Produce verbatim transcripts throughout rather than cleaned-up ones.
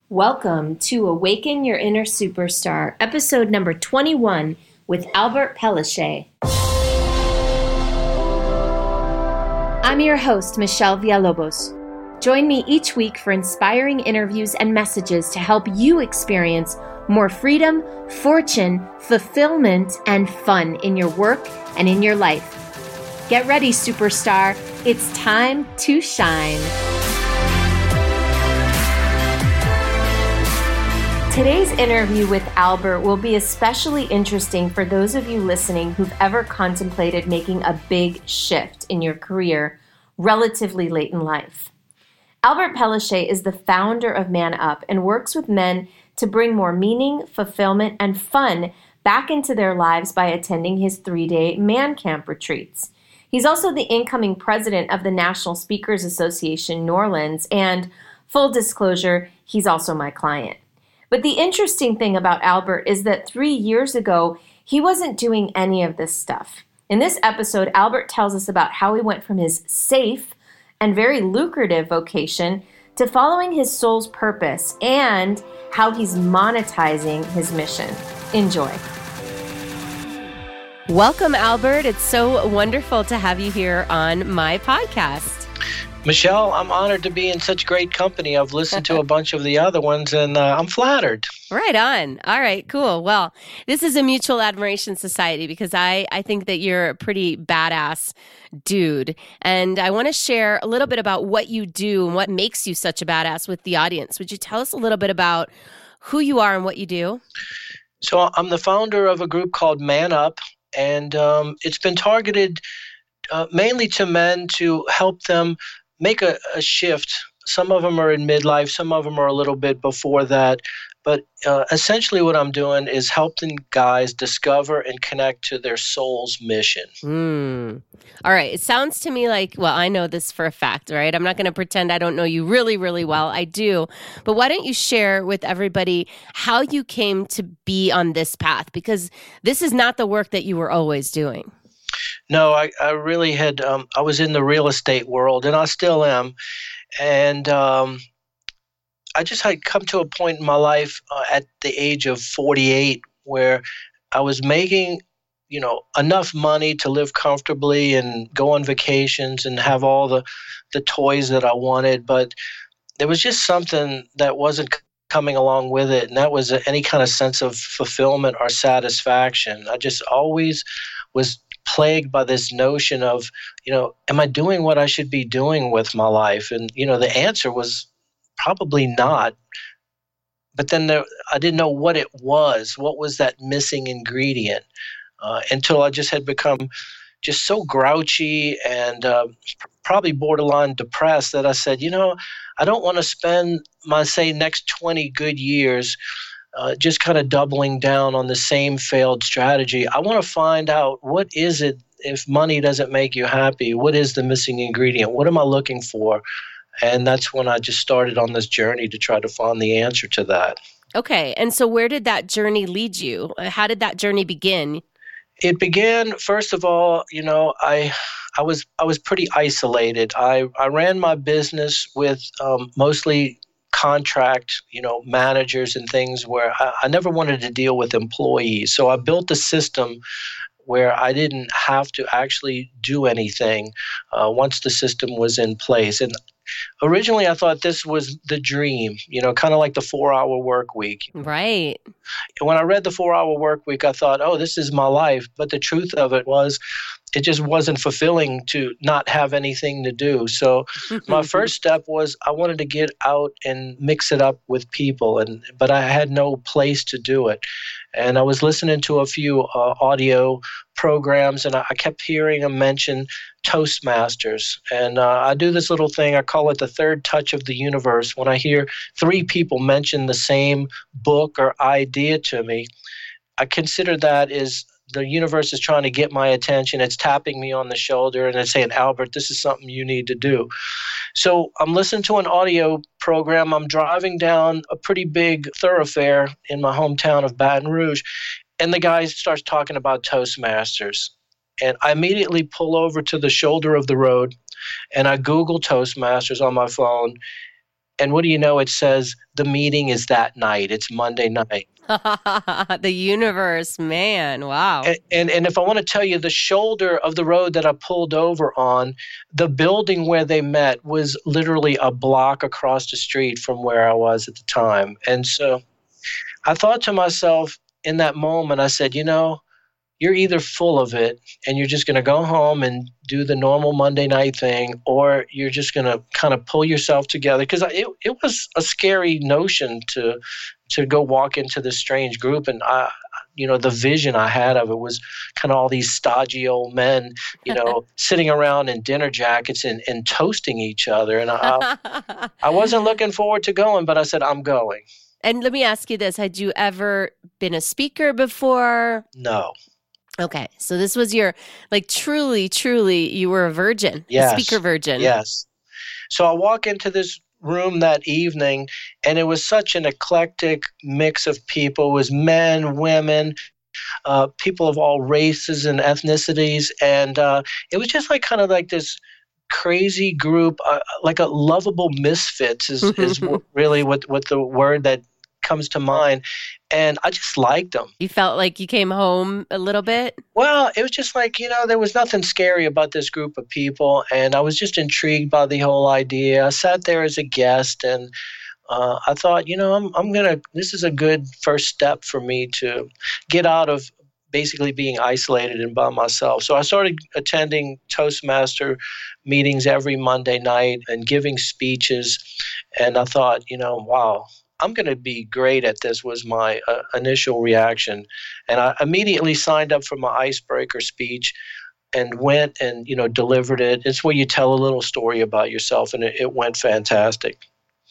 Welcome to Awaken Your Inner Superstar, episode number twenty-one with Albert Pellichet. I'm your host, Michelle Villalobos. Join me each week for inspiring interviews and messages to help you experience more freedom, fortune, fulfillment, and fun in your work and in your life. Get ready, superstar. It's time to shine. Today's interview with Albert will be especially interesting for those of you listening who've ever contemplated making a big shift in your career relatively late in life. Albert Pellichet is the founder of Man Up and works with men to bring more meaning, fulfillment, and fun back into their lives by attending his three-day Man Camp retreats. He's also the incoming president of the National Speakers Association, New Orleans, and full disclosure, he's also my client. But the interesting thing about Albert is that three years ago, he wasn't doing any of this stuff. In this episode, Albert tells us about how he went from his safe and very lucrative vocation to following his soul's purpose and how he's monetizing his mission. Enjoy. Welcome, Albert. It's so wonderful to have you here on my podcast. Michelle, I'm honored to be in such great company. I've listened to a bunch of the other ones, and uh, I'm flattered. Right on. All right, cool. Well, this is a mutual admiration society because I, I think that you're a pretty badass dude. And I want to share a little bit about what you do and what makes you such a badass with the audience. Would you tell us a little bit about who you are and what you do? So I'm the founder of a group called Man Up, and um, it's been targeted uh, mainly to men to help them make a, a shift. Some of them are in midlife, some of them are a little bit before that. But uh, essentially what I'm doing is helping guys discover and connect to their soul's mission. Mm. All right. It sounds to me like, well, I know this for a fact, right? I'm not going to pretend I don't know you really, really well. I do. But why don't you share with everybody how you came to be on this path? Because this is not the work that you were always doing. No, I, I really had, um, I was in the real estate world, and I still am. And um, I just had come to a point in my life uh, at the age of forty-eight where I was making, you know, enough money to live comfortably and go on vacations and have all the, the toys that I wanted. But there was just something that wasn't coming along with it, and that was any kind of sense of fulfillment or satisfaction. I just always was plagued by this notion of, you know, am I doing what I should be doing with my life? And, you know, the answer was probably not. But then there, I didn't know what it was. What was that missing ingredient? Uh, until I just had become just so grouchy and uh, probably borderline depressed that I said, you know, I don't want to spend my, say, next twenty good years Uh, just kind of doubling down on the same failed strategy. I want to find out, what is it if money doesn't make you happy? What is the missing ingredient? What am I looking for? And that's when I just started on this journey to try to find the answer to that. Okay. And so where did that journey lead you? How did that journey begin? It began, first of all, you know, I I was I was pretty isolated. I, I ran my business with um, mostly contract, you know, managers and things where I, I never wanted to deal with employees. So I built a system where I didn't have to actually do anything uh, once the system was in place. And originally I thought this was the dream, you know, kind of like the four-hour work week. Right. When I read the four-hour work week, I thought, oh, this is my life. But the truth of it was, it just wasn't fulfilling to not have anything to do. So my first step was I wanted to get out and mix it up with people, and but I had no place to do it. And I was listening to a few uh, audio programs, and I, I kept hearing them mention Toastmasters. And uh, I do this little thing, I call it the third touch of the universe. When I hear three people mention the same book or idea to me, I consider that as the universe is trying to get my attention. It's tapping me on the shoulder and it's saying, Albert, this is something you need to do. So I'm listening to an audio program. I'm driving down a pretty big thoroughfare in my hometown of Baton Rouge, and the guy starts talking about Toastmasters. And I immediately pull over to the shoulder of the road, and I Google Toastmasters on my phone. And what do you know? It says the meeting is that night. It's Monday night. The universe, man. Wow. And, and and if I want to tell you, the shoulder of the road that I pulled over on, the building where they met was literally a block across the street from where I was at the time. And so I thought to myself in that moment, I said, you know, you're either full of it and you're just going to go home and do the normal Monday night thing, or you're just going to kind of pull yourself together. Because it, it was a scary notion to to go walk into this strange group. And, I, you know, the vision I had of it was kind of all these stodgy old men, you know, sitting around in dinner jackets and, and toasting each other. And I, I wasn't looking forward to going, but I said, I'm going. And let me ask you this. Had you ever been a speaker before? No. Okay. So this was your, like, truly, truly, you were a virgin, yes. a speaker virgin. Yes. So I walk into this room that evening, and it was such an eclectic mix of people. It was men, women, uh, people of all races and ethnicities. And uh, it was just like kind of like this crazy group, uh, like a lovable misfits is, is really what, what the word that comes to mind. And I just liked them. You felt like you came home a little bit? Well, it was just like, you know, there was nothing scary about this group of people. And I was just intrigued by the whole idea. I sat there as a guest, and uh, I thought, you know, I'm, I'm going to, this is a good first step for me to get out of basically being isolated and by myself. So I started attending Toastmaster meetings every Monday night and giving speeches. And I thought, you know, wow, I'm going to be great at this, was my uh, initial reaction. And I immediately signed up for my icebreaker speech and went and, you know, delivered it. It's where you tell a little story about yourself, and it, it went fantastic.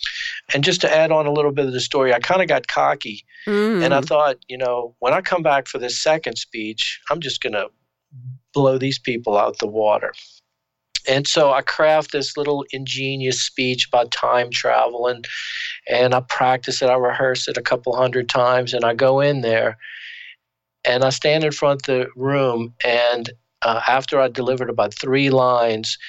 And just to add on a little bit of the story, I kind of got cocky. Mm. And I thought, you know, when I come back for this second speech, I'm just going to blow these people out the water. And so I craft this little ingenious speech about time travel, and and I practice it. I rehearse it a couple hundred times, and I go in there, and I stand in front of the room, and uh, after I delivered about three lines,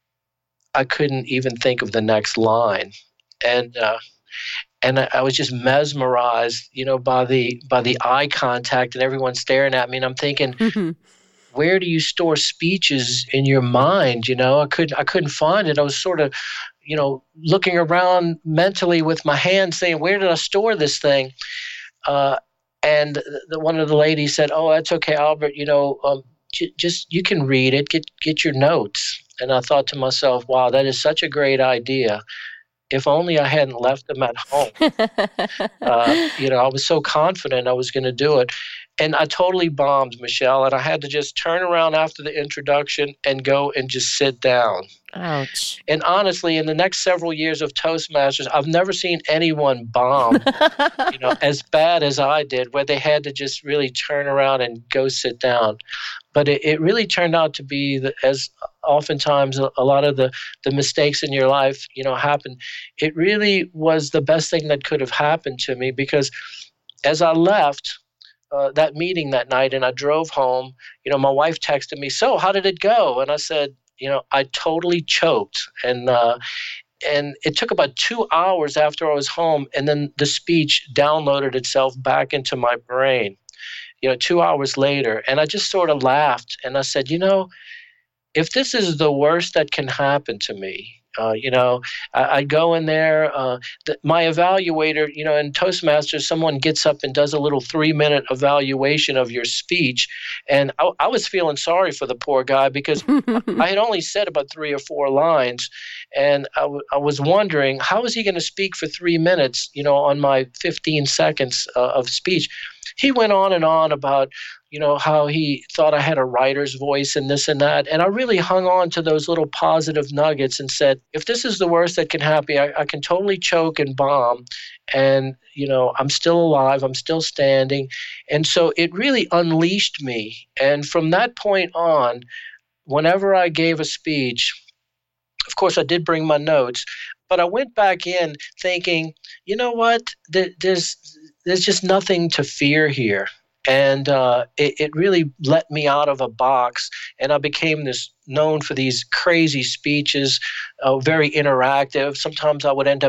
I couldn't even think of the next line, and uh, and I, I was just mesmerized, you know, by the by the eye contact and everyone staring at me, and I'm thinking. Mm-hmm. Where do you store speeches in your mind? You know, I couldn't, I couldn't find it. I was sort of, you know, looking around mentally with my hand saying, where did I store this thing? Uh, and the, one of the ladies said, oh, that's okay, Albert, you know, um, j- just, you can read it, get, get your notes. And I thought to myself, wow, that is such a great idea. If only I hadn't left them at home. uh, you know, I was so confident I was going to do it. And I totally bombed, Michelle, and I had to just turn around after the introduction and go and just sit down. Ouch. And honestly, in the next several years of Toastmasters, I've never seen anyone bomb, you know, as bad as I did, where they had to just really turn around and go sit down. But it, it really turned out to be, the, as oftentimes a, a lot of the, the mistakes in your life, you know, happen. It really was the best thing that could have happened to me, because as I left, Uh, that meeting that night and I drove home, you know, my wife texted me, so how did it go? And I said, you know, I totally choked. And uh, and it took about two hours after I was home, and then the speech downloaded itself back into my brain, you know, two hours later. And I just sort of laughed and I said, you know, if this is the worst that can happen to me, Uh, you know, I, I go in there, uh, the, my evaluator, you know, in Toastmasters, someone gets up and does a little three-minute evaluation of your speech. And I, I was feeling sorry for the poor guy, because I had only said about three or four lines. And I, w- I was wondering, how is he going to speak for three minutes, you know, on my fifteen seconds uh, of speech? He went on and on about, you know, how he thought I had a writer's voice and this and that. And I really hung on to those little positive nuggets and said, if this is the worst that can happen, I, I can totally choke and bomb. And, you know, I'm still alive. I'm still standing. And so it really unleashed me. And from that point on, whenever I gave a speech, of course, I did bring my notes, but I went back in thinking, you know what, there's, there's just nothing to fear here. And uh, it, it really let me out of a box, and I became this known for these crazy speeches, uh, very interactive. Sometimes I would end up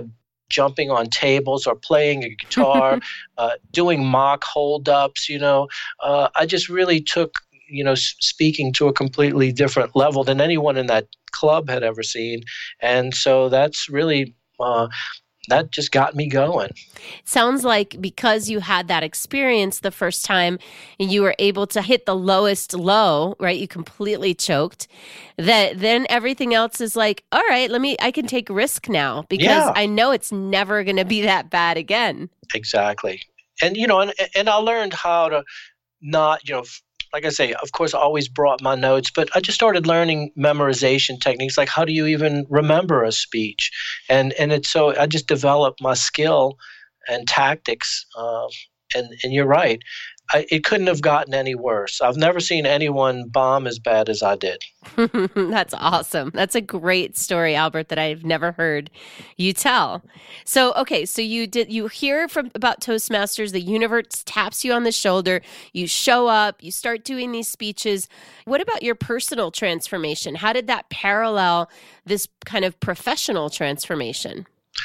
jumping on tables or playing a guitar, uh, doing mock holdups. You know, uh, I just really took, you know, s- speaking to a completely different level than anyone in that club had ever seen. And so that's really, uh, that just got me going. Sounds like because you had that experience the first time and you were able to hit the lowest low, right? You completely choked. That then everything else is like, all right, let me, I can take risk now because Yeah. I know it's never going to be that bad again. Exactly. And, you know, and, and I learned how to not, you know, f- like I say, of course, I always brought my notes, but I just started learning memorization techniques, like how do you even remember a speech? And and it's so I just developed my skill and tactics. Uh, and and you're right, I, it couldn't have gotten any worse. I've never seen anyone bomb as bad as I did. That's awesome. That's a great story, Albert, that I've never heard you tell. So, okay, so you did you hear from about Toastmasters, the universe taps you on the shoulder, you show up, you start doing these speeches. What about your personal transformation? How did that parallel this kind of professional transformation?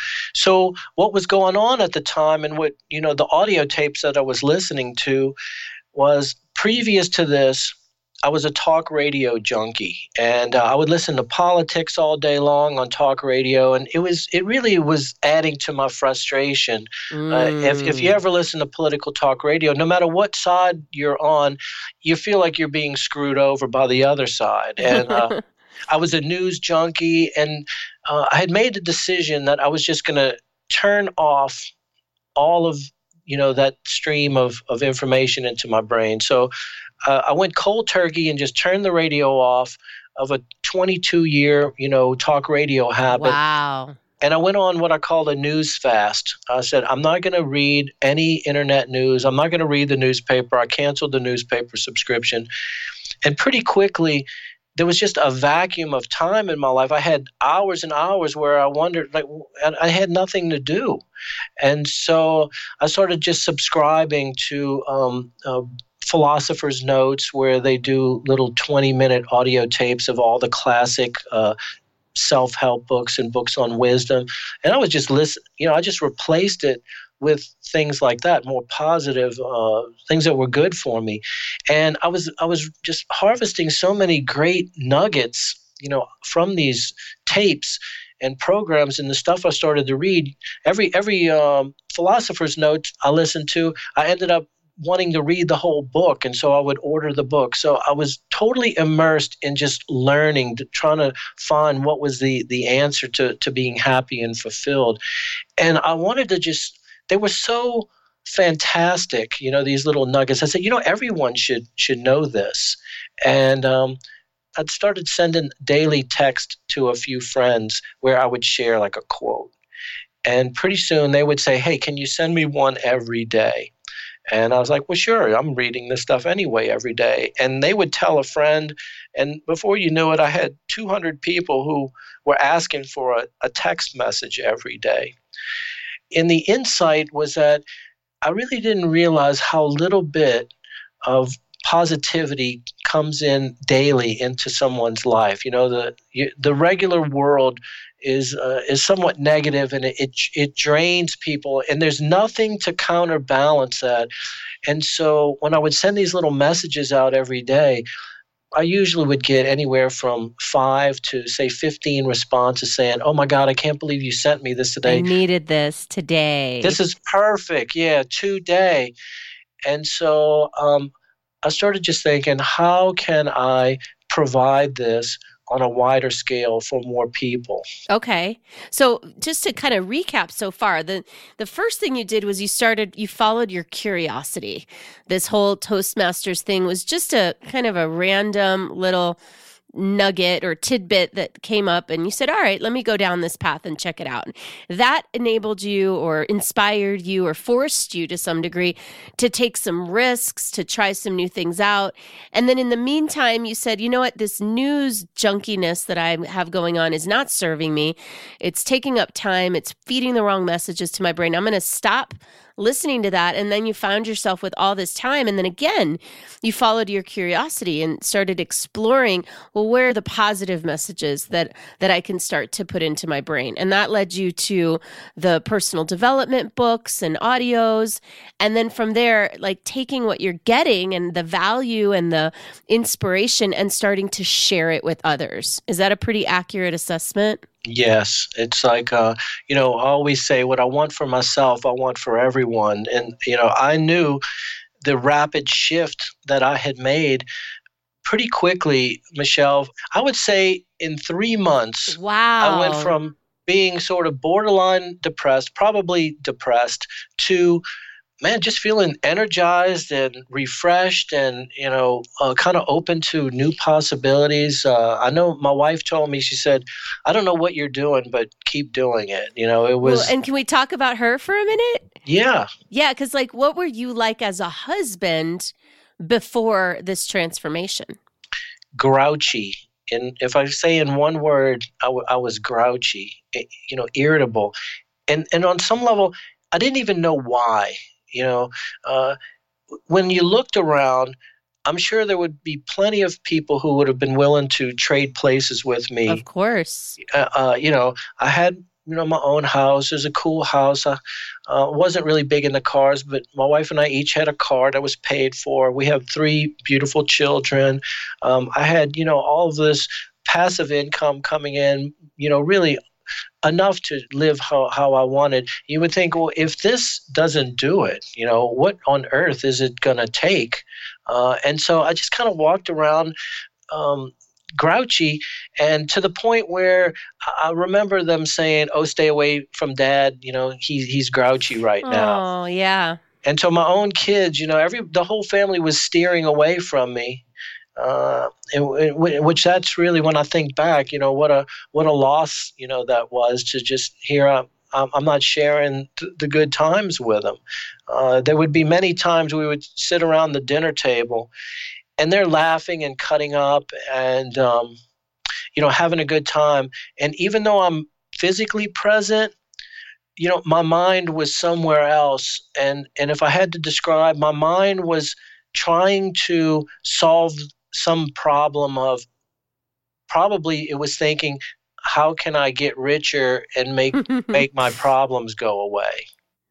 So what was going on at the time, and what, you know, the audio tapes that I was listening to was previous to this, I was a talk radio junkie, and uh, I would listen to politics all day long on talk radio, and it was it really was adding to my frustration. Uh, if if you Mm. ever listen to political talk radio, no matter what side you're on, you feel like you're being screwed over by the other side. And uh, I was a news junkie, and uh, I had made the decision that I was just going to turn off all of, you know, that stream of of information into my brain. So uh, I went cold turkey and just turned the radio off of a twenty-two year, you know, talk radio habit. Wow. And I went on what I call a news fast. I said, I'm not going to read any internet news. I'm not going to read the newspaper. I canceled the newspaper subscription. And pretty quickly, there was just a vacuum of time in my life. I had hours and hours where I wondered, like, and I had nothing to do. And so I started just subscribing to um, uh, Philosopher's Notes, where they do little twenty minute audio tapes of all the classic uh, self-help books and books on wisdom. And I was just listen, you know, I just replaced it with things like that, more positive uh, things that were good for me. And I was I was just harvesting so many great nuggets, you know, from these tapes and programs and the stuff I started to read. Every every um, Philosopher's Note I listened to, I ended up wanting to read the whole book, and so I would order the book. So I was totally immersed in just learning, to, trying to find what was the the answer to to being happy and fulfilled. And I wanted to just, they were so fantastic, you know, these little nuggets. I said, you know, everyone should should know this. And um, I'd started sending daily text to a few friends where I would share like a quote. And pretty soon they would say, hey, can you send me one every day? And I was like, well, sure, I'm reading this stuff anyway every day. And they would tell a friend, and before you knew it, I had two hundred people who were asking for a, a text message every day. And the insight was that I really didn't realize how little bit of positivity comes in daily into someone's life. You know, the you, the regular world is uh, is somewhat negative, and it, it it drains people, and there's nothing to counterbalance that. And so when I would send these little messages out every day, I usually would get anywhere from five to say fifteen responses saying, "Oh my God, I can't believe you sent me this today. I needed this today. This is perfect. Yeah, today." And so um, I started just thinking, how can I provide this on a wider scale for more people? Okay. So just to kind of recap so far, the the first thing you did was you started, you followed your curiosity. This whole Toastmasters thing was just a kind of a random little nugget or tidbit that came up, and you said, all right, let me go down this path and check it out. That enabled you or inspired you or forced you to some degree to take some risks, to try some new things out. And then in the meantime, you said, you know what, this news junkiness that I have going on is not serving me. It's taking up time. It's feeding the wrong messages to my brain. I'm going to stop listening to that. And then you found yourself with all this time. And then again, you followed your curiosity and started exploring, well, where are the positive messages that, that I can start to put into my brain? And that led you to the personal development books and audios. And then from there, like taking what you're getting and the value and the inspiration and starting to share it with others. Is that a pretty accurate assessment? Yes, it's like, uh, you know, I always say what I want for myself, I want for everyone. And, you know, I knew the rapid shift that I had made pretty quickly, Michelle. I would say in three months, wow. I went from being sort of borderline depressed, probably depressed, to man, just feeling energized and refreshed and, you know, uh, kind of open to new possibilities. Uh, I know my wife told me, she said, I don't know what you're doing, but keep doing it. You know, it was. Well, and can we talk about her for a minute? Yeah. Yeah. Because like, what were you like as a husband before this transformation? Grouchy. And if I say in one word, I, w- I was grouchy, you know, irritable. And, and on some level, I didn't even know why. You know, uh, when you looked around, I'm sure there would be plenty of people who would have been willing to trade places with me. Of course. Uh, uh, you know, I had, you know, my own house. It was a cool house. I uh, wasn't really big into cars, but my wife and I each had a car that was paid for. We have three beautiful children. Um, I had, you know, all of this passive income coming in, you know, really enough to live how, how I wanted. You would think, well, if this doesn't do it, you know, what on earth is it going to take? Uh, and so I just kind of walked around um, grouchy, and to the point where I remember them saying, oh, stay away from dad. You know, he, he's grouchy right now. Oh, yeah. And so my own kids, you know, every the whole family was steering away from me. Uh, and, and, which that's really, when I think back, you know, what a what a loss, you know, that was to just hear I'm, I'm not sharing th- the good times with them. Uh, there would be many times we would sit around the dinner table, and they're laughing and cutting up and um, you know, having a good time. And even though I'm physically present, you know, my mind was somewhere else. And and if I had to describe, my mind was trying to solve some problem of, probably it was thinking, how can I get richer and make make my problems go away?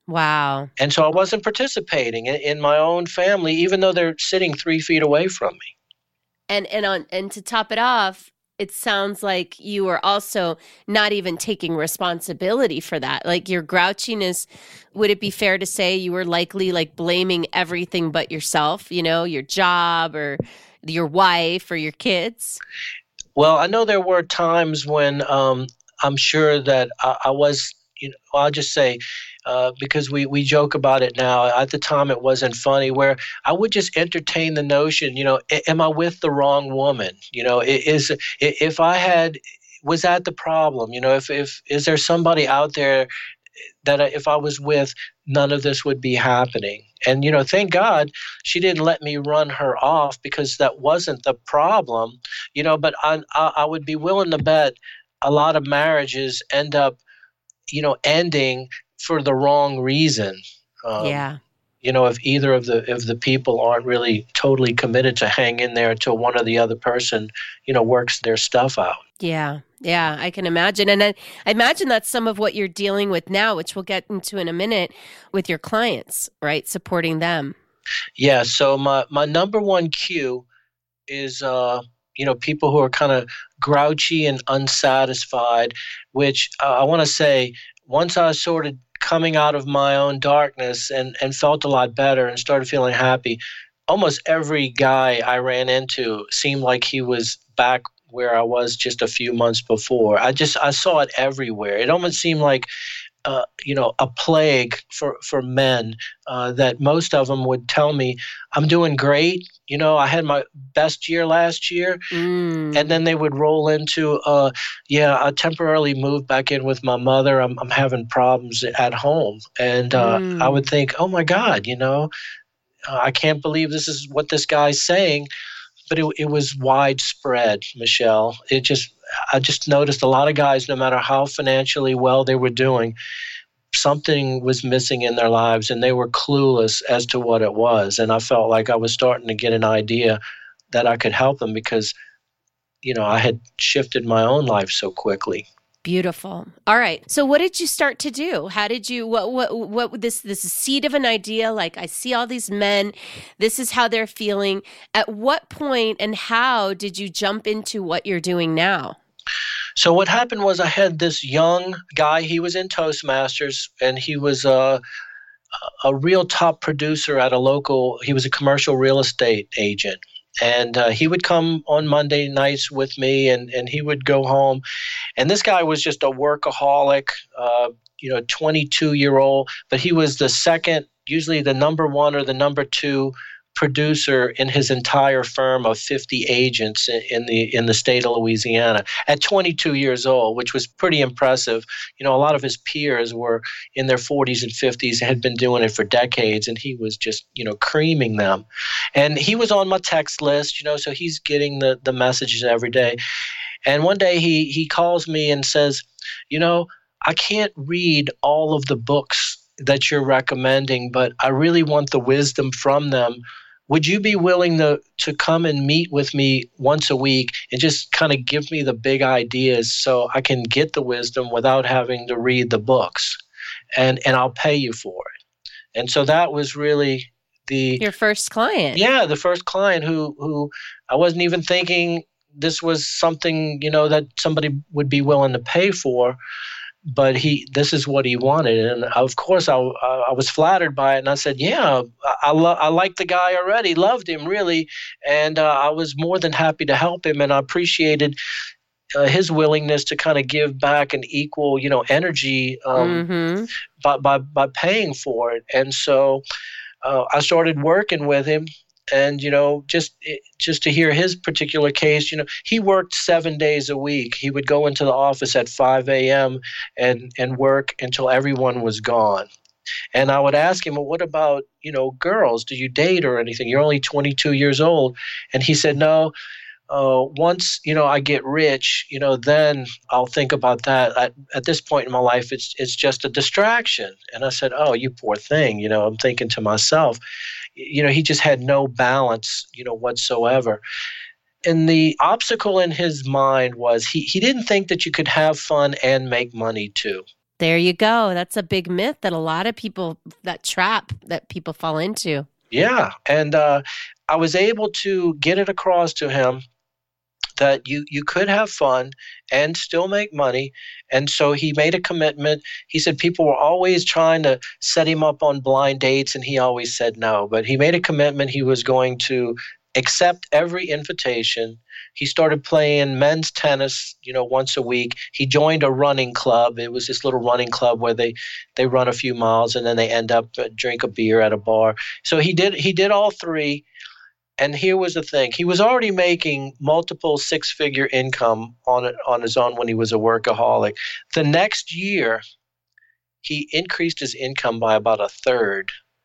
Wow. And so I wasn't participating in, in my own family, even though they're sitting three feet away from me. And and on and to top it off, it sounds like you were also not even taking responsibility for that. Like your grouchiness, would it be fair to say you were likely like blaming everything but yourself, you know, your job or your wife or your kids? Well, I know there were times when um, I'm sure that I, I was, you know, I'll just say, uh, because we, we joke about it now. At the time, it wasn't funny, where I would just entertain the notion, you know, am I with the wrong woman? You know, is if I had, was that the problem? You know, if, if is there somebody out there that if I was with, none of this would be happening? And, you know, thank God she didn't let me run her off, because that wasn't the problem, you know, but I, I, I would be willing to bet a lot of marriages end up, you know, ending for the wrong reason. Um, yeah. You know, if either of the if the people aren't really totally committed to hang in there until one or the other person, you know, works their stuff out. Yeah. Yeah, I can imagine. And I, I imagine that's some of what you're dealing with now, which we'll get into in a minute with your clients, right? Supporting them. Yeah. So my, my number one cue is, uh, you know, people who are kind of grouchy and unsatisfied, which uh, I want to say, once I started coming out of my own darkness and, and felt a lot better and started feeling happy, almost every guy I ran into seemed like he was back where I was just a few months before. I just, I saw it everywhere. It almost seemed like, uh, you know, a plague for, for men, uh, that most of them would tell me, I'm doing great. You know, I had my best year last year. Mm. And then they would roll into, uh, yeah, I temporarily moved back in with my mother. I'm, I'm having problems at home. And uh, Mm. I would think, oh my God, you know, uh, I can't believe this is what this guy's saying. But it, it was widespread, Michelle. It just, I just noticed a lot of guys, no matter how financially well they were doing, something was missing in their lives and they were clueless as to what it was. And I felt like I was starting to get an idea that I could help them because, you know, I had shifted my own life so quickly. Beautiful. All right. So what did you start to do? How did you, what, what, what, this, this seed of an idea, like I see all these men, this is how they're feeling. At what point and how did you jump into what you're doing now? So what happened was I had this young guy, he was in Toastmasters, and he was a, a real top producer at a local, he was a commercial real estate agent. And uh, he would come on Monday nights with me, and, and he would go home. And this guy was just a workaholic, uh, you know, twenty-two-year-old, but he was the second, usually the number one or the number two producer in his entire firm of fifty agents in the in the state of Louisiana at twenty-two years old, which was pretty impressive. You know, a lot of his peers were in their forties and fifties, had been doing it for decades, and he was just, you know, creaming them. And he was on my text list, you know, so he's getting the the messages every day. And one day he he calls me and says, you know, I can't read all of the books that you're recommending, but I really want the wisdom from them. Would you be willing to, to come and meet with me once a week and just kind of give me the big ideas so I can get the wisdom without having to read the books? And and I'll pay you for it. And so that was really the... Your first client. Yeah, the first client who who I wasn't even thinking this was something, you know, that somebody would be willing to pay for. But he, this is what he wanted, and of course, I, I was flattered by it. And I said, "Yeah, I, I, lo- I liked the guy already, loved him really, and uh, I was more than happy to help him, and I appreciated uh, his willingness to kind of give back an equal, you know, energy um, mm-hmm. by, by by paying for it." And so uh, I started working with him. And, you know, just just to hear his particular case, you know, he worked seven days a week. He would go into the office at five a.m. and and work until everyone was gone. And I would ask him, well, what about, you know, girls? Do you date or anything? You're only twenty-two years old. And he said, no, uh, once, you know, I get rich, you know, then I'll think about that. At, at this point in my life, it's it's just a distraction. And I said, oh, you poor thing. You know, I'm thinking to myself, you know, he just had no balance, you know, whatsoever. And the obstacle in his mind was he, he didn't think that you could have fun and make money too. There you go. That's a big myth that a lot of people, that trap that people fall into. Yeah. And uh, I was able to get it across to him that you, you could have fun and still make money. And so he made a commitment. He said people were always trying to set him up on blind dates, and he always said no. But he made a commitment he was going to accept every invitation. He started playing men's tennis, you know, once a week. He joined a running club. It was this little running club where they, they run a few miles and then they end up uh, drink a beer at a bar. So he did he did all three. And here was the thing. He was already making multiple six-figure income on it, on his own when he was a workaholic. The next year, he increased his income by about a third.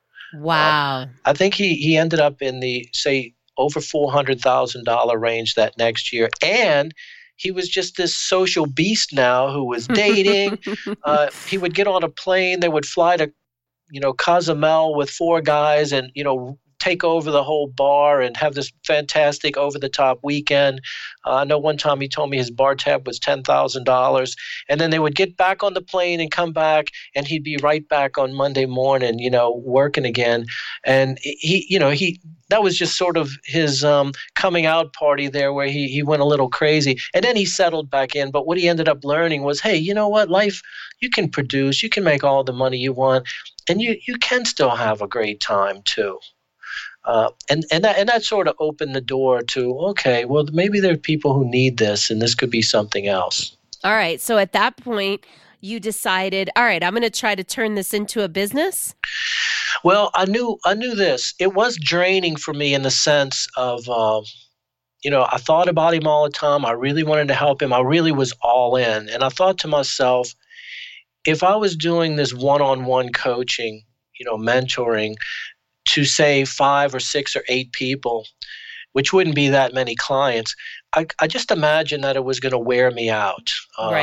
Wow. Um, I think he, he ended up in the, say, over four hundred thousand dollars range that next year. And he was just this social beast now who was dating. uh, he would get on a plane. They would fly to, you know, Cozumel with four guys and, you know, take over the whole bar and have this fantastic over-the-top weekend. Uh, I know one time he told me his bar tab was ten thousand dollars. And then they would get back on the plane and come back, and he'd be right back on Monday morning, you know, working again. And he, you know, he that was just sort of his um, coming out party there where he, he went a little crazy. And then he settled back in. But what he ended up learning was, hey, you know what? Life, you can produce, you can make all the money you want, and you, you can still have a great time too. Uh, and and that and that sort of opened the door to, okay, well, maybe there are people who need this, and this could be something else. All right. So at that point, you decided, all right, I'm going to try to turn this into a business. Well, I knew I knew this. It was draining for me in the sense of, uh, you know, I thought about him all the time. I really wanted to help him. I really was all in, and I thought to myself, if I was doing this one-on-one coaching, you know, mentoring, to say five or six or eight people, which wouldn't be that many clients, I, I just imagined that it was going to wear me out. Uh, right.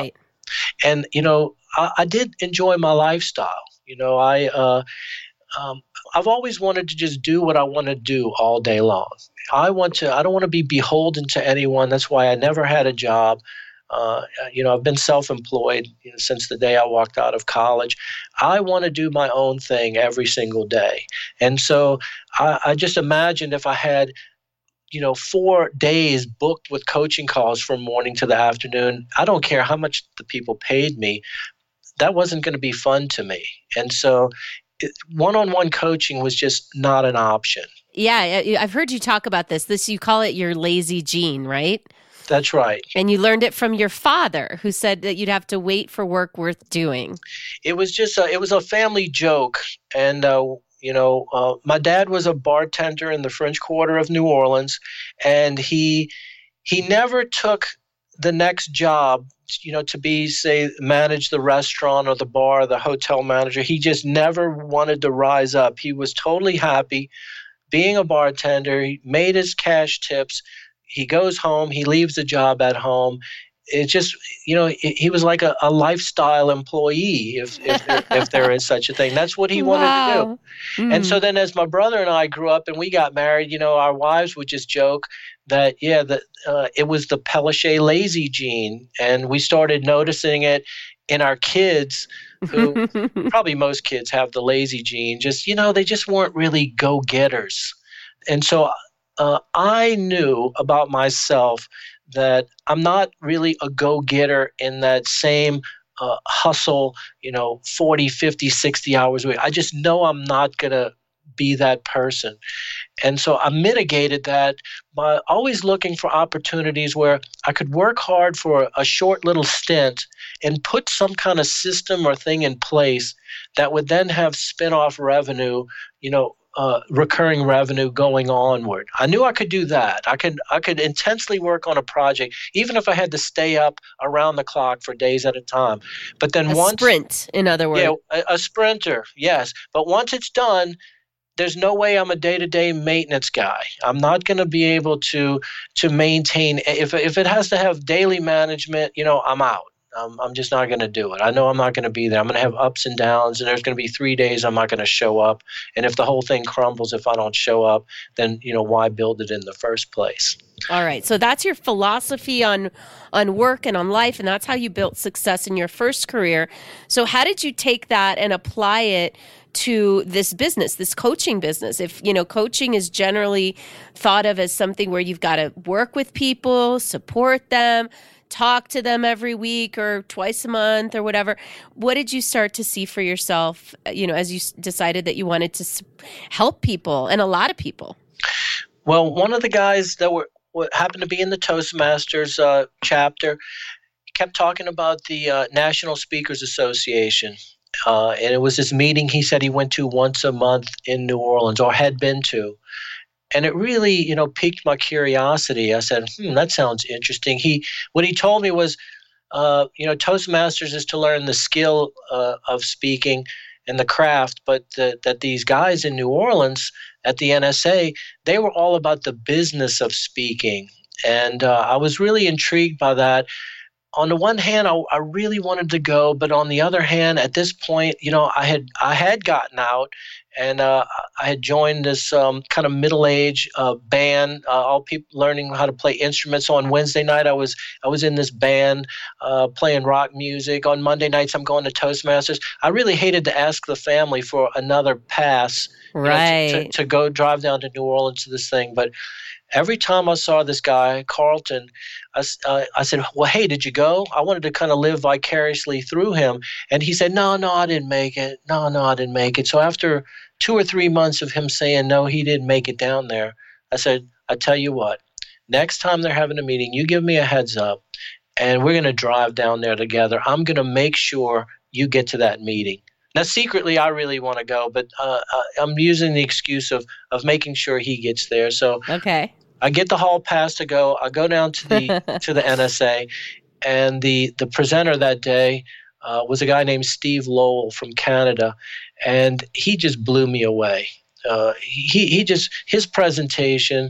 And, you know, I, I did enjoy my lifestyle. You know, I, uh, um, I've always wanted to just do what I want to do all day long. I want to, I don't want to be beholden to anyone. That's why I never had a job. Uh, you know, I've been self-employed, you know, since the day I walked out of college. I want to do my own thing every single day. And so I, I just imagined if I had, you know, four days booked with coaching calls from morning to the afternoon, I don't care how much the people paid me, that wasn't going to be fun to me. And so it, one-on-one coaching was just not an option. Yeah, I've heard you talk about this. This, you call it your lazy gene, right? That's right. And you learned it from your father, who said that you'd have to wait for work worth doing. It was just a, it was a family joke. And, uh, you know, uh, my dad was a bartender in the French Quarter of New Orleans, and he he never took the next job, you know, to be, say, manage the restaurant or the bar or the hotel manager. He just never wanted to rise up. He was totally happy being a bartender. He made his cash tips. He goes home. He leaves the job at home. It just, you know, he, he was like a, a lifestyle employee, if if there, if there is such a thing. That's what he wanted Wow. to do. Mm. And so then as my brother and I grew up and we got married, you know, our wives would just joke that, yeah, that uh, it was the Pellicet lazy gene. And we started noticing it in our kids, who probably most kids have the lazy gene. Just, you know, they just weren't really go-getters. And so uh, I knew about myself that I'm not really a go-getter in that same uh, hustle, you know, forty, fifty, sixty hours a week. I just know I'm not going to be that person. And so I mitigated that by always looking for opportunities where I could work hard for a short little stint and put some kind of system or thing in place that would then have spin-off revenue, you know, uh, recurring revenue going onward. I knew I could do that. I could I could intensely work on a project, even if I had to stay up around the clock for days at a time. But then a once sprint, in other words. yeah, a, a sprinter, yes. But once it's done, there's no way I'm a day-to-day maintenance guy. I'm not going to be able to to maintain. If if it has to have daily management, you know, I'm out. Um, I'm just not going to do it. I know I'm not going to be there. I'm going to have ups and downs, and there's going to be three days I'm not going to show up. And if the whole thing crumbles if I don't show up, then, you know, why build it in the first place? All right. So that's your philosophy on on work and on life, and that's how you built success in your first career. So how did you take that and apply it to this business, this coaching business? If, you know, coaching is generally thought of as something where you've got to work with people, support them, talk to them every week or twice a month or whatever. What did you start to see for yourself, you know, as you s- decided that you wanted to s- help people, and a lot of people? Well, one of the guys that were what happened to be in the Toastmasters uh, chapter kept talking about the uh, National Speakers Association. Uh, and it was this meeting he said he went to once a month in New Orleans, or had been to. And it really, you know, piqued my curiosity. I said, hmm, that sounds interesting. He, what he told me was, uh, you know, Toastmasters is to learn the skill uh, of speaking and the craft, but the, that these guys in New Orleans at the N S A, they were all about the business of speaking. And uh, I was really intrigued by that. On the one hand, I, I really wanted to go, but on the other hand, at this point, you know, I had I had gotten out, and uh, I had joined this um, kind of middle-aged uh, band, uh, all people learning how to play instruments. So on Wednesday night, I was I was in this band uh, playing rock music. On Monday nights, I'm going to Toastmasters. I really hated to ask the family for another pass, you know, Right. to, to, to go drive down to New Orleans to this thing, but every time I saw this guy, Carlton, I, uh, I said, well, hey, did you go? I wanted to kind of live vicariously through him. And he said, no, no, I didn't make it. No, no, I didn't make it. So after two or three months of him saying, no, he didn't make it down there, I said, I tell you what, next time they're having a meeting, you give me a heads up, and we're going to drive down there together. I'm going to make sure you get to that meeting. Now, secretly, I really want to go, but uh, I'm using the excuse of of making sure he gets there. So Okay. I get the hall pass to go. I go down to the to the N S A, and the the presenter that day uh, was a guy named Steve Lowell from Canada, and he just blew me away. Uh, he he just his presentation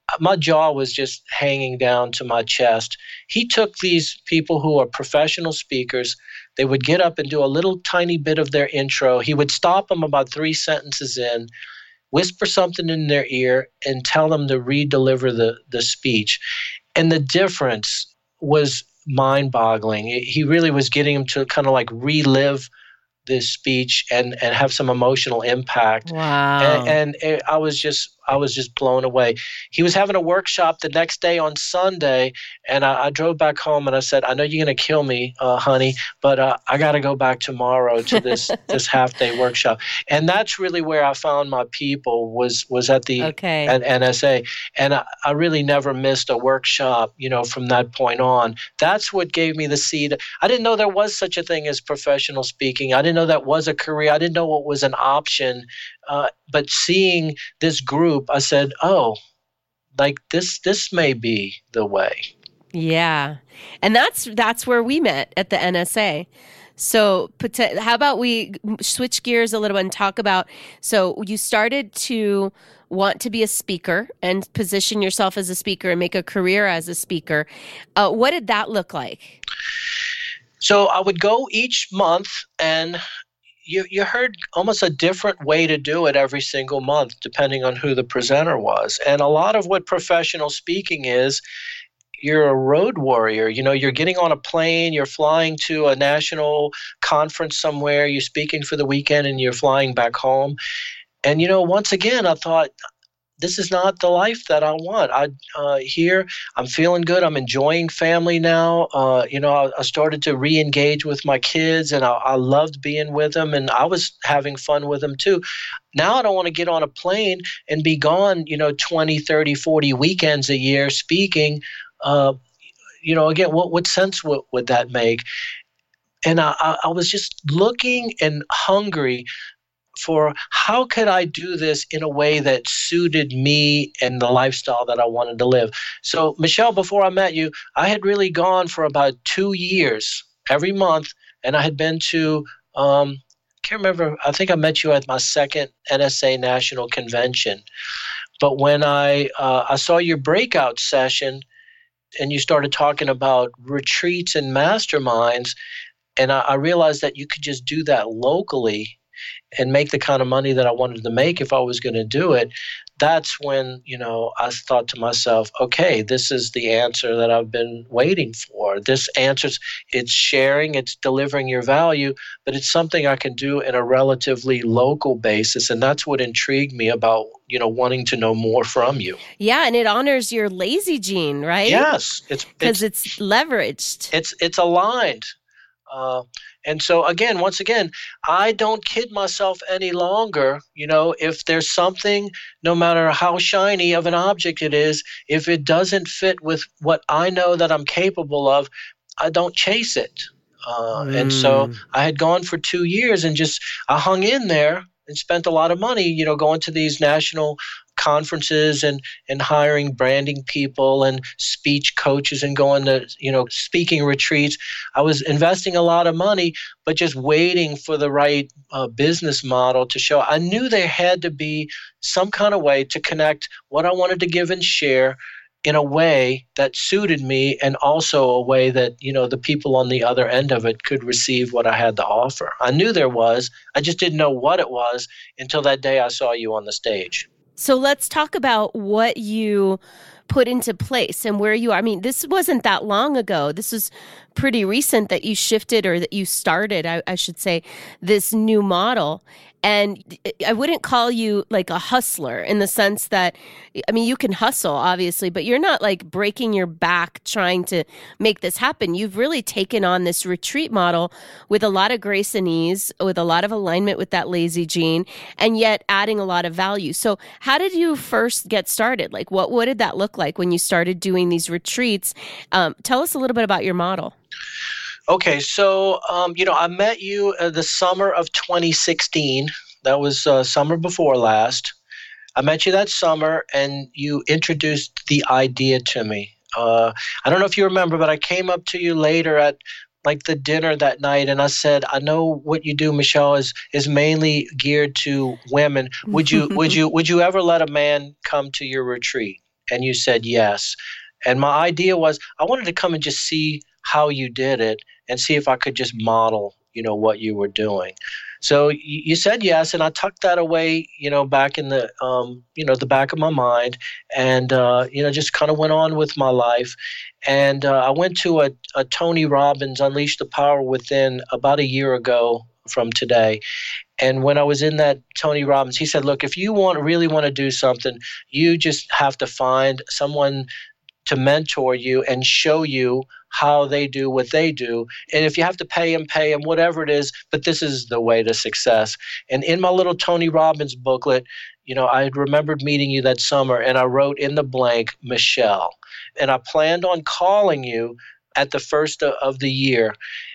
my jaw was just hanging down to my chest. He took these people who are professional speakers. They would get up and do a little tiny bit of their intro. He would stop them about three sentences in, whisper something in their ear, and tell them to re-deliver the, the speech. And the difference was mind-boggling. He really was getting them to kind of like relive this speech and, and have some emotional impact. Wow. And, and it, I was just I was just blown away. He was having a workshop the next day on Sunday, and I, I drove back home and I said, I know you're going to kill me, uh, honey, but uh, I got to go back tomorrow to this this half-day workshop. And that's really where I found my people was was at the okay. at N S A. And I, I really never missed a workshop, you know, from that point on. That's what gave me the seed. I didn't know there was such a thing as professional speaking. I didn't know that was a career. I didn't know what was an option. Uh, but seeing this group, I said, oh, like this, this may be the way. Yeah. And that's, that's where we met at the N S A. So how about we switch gears a little bit and talk about, so you started to want to be a speaker and position yourself as a speaker and make a career as a speaker. Uh, what did that look like? So I would go each month, and You you heard almost a different way to do it every single month, depending on who the presenter was. And a lot of what professional speaking is, you're a road warrior. You know, you're getting on a plane, you're flying to a national conference somewhere, you're speaking for the weekend, and you're flying back home. And, you know, once again, I thought, this is not the life that I want. I uh, here, I'm feeling good. I'm enjoying family now. Uh, you know, I, I started to re-engage with my kids, and I, I loved being with them, and I was having fun with them too. Now I don't want to get on a plane and be gone, you know, twenty, thirty, forty weekends a year speaking. Uh, you know, again, what, what sense would, would that make? And I, I, I was just looking and hungry for how could I do this in a way that suited me and the lifestyle that I wanted to live. So, Michelle, before I met you, I had really gone for about two years every month, and I had been to, um, I can't remember, I think I met you at my second N S A National Convention. But when I uh, I saw your breakout session and you started talking about retreats and masterminds, and I, I realized that you could just do that locally and make the kind of money that I wanted to make if I was going to do it. That's when, you know, I thought to myself, okay, this is the answer that I've been waiting for. This answers, it's sharing, it's delivering your value, but it's something I can do in a relatively local basis. And that's what intrigued me about, you know, wanting to know more from you. Yeah. And it honors your lazy gene, right? Yes. It's because it's, it's leveraged. It's, it's aligned. Uh, and so, again, once again, I don't kid myself any longer. You know, if there's something, no matter how shiny of an object it is, if it doesn't fit with what I know that I'm capable of, I don't chase it. Uh, mm. And so I had gone for two years and just I hung in there and spent a lot of money, you know, going to these national conferences and, and hiring branding people and speech coaches and going to, you know, speaking retreats. I was investing a lot of money, but just waiting for the right uh, business model to show. I knew there had to be some kind of way to connect what I wanted to give and share in a way that suited me, and also a way that, you know, the people on the other end of it could receive what I had to offer. I knew there was, I just didn't know what it was until that day I saw you on the stage. So let's talk about what you put into place and where you are. I mean, this wasn't that long ago. This was pretty recent that you shifted, or that you started, I, I should say, this new model. And I wouldn't call you like a hustler in the sense that, I mean, you can hustle, obviously, but you're not like breaking your back trying to make this happen. You've really taken on this retreat model with a lot of grace and ease, with a lot of alignment with that lazy gene, and yet adding a lot of value. So how did you first get started? Like, what, what did that look like when you started doing these retreats? Um, tell us a little bit about your model. Okay, so, um, you know, I met you uh, the summer of twenty sixteen. That was uh, summer before last. I met you that summer, and you introduced the idea to me. Uh, I don't know if you remember, but I came up to you later at like the dinner that night, and I said, I know what you do, Michelle, is is mainly geared to women. Would you would you would you ever let a man come to your retreat? and you said yes. And my idea was I wanted to come and just see how you did it and see if I could just model, you know, what you were doing. So you, you said yes, and I tucked that away, you know, back in the, um, you know, the back of my mind, and uh, you know, just kind of went on with my life. And uh, I went to a, a Tony Robbins Unleash the Power Within about a year ago from today. And when I was in that Tony Robbins, he said, look, if you want really want to do something, you just have to find someone to mentor you and show you how they do what they do. And if you have to pay them, pay them, whatever it is, but this is the way to success. And in my little Tony Robbins booklet, you know, I had remembered meeting you that summer, and I wrote in the blank, Michelle. And I planned on calling you at the first of the year.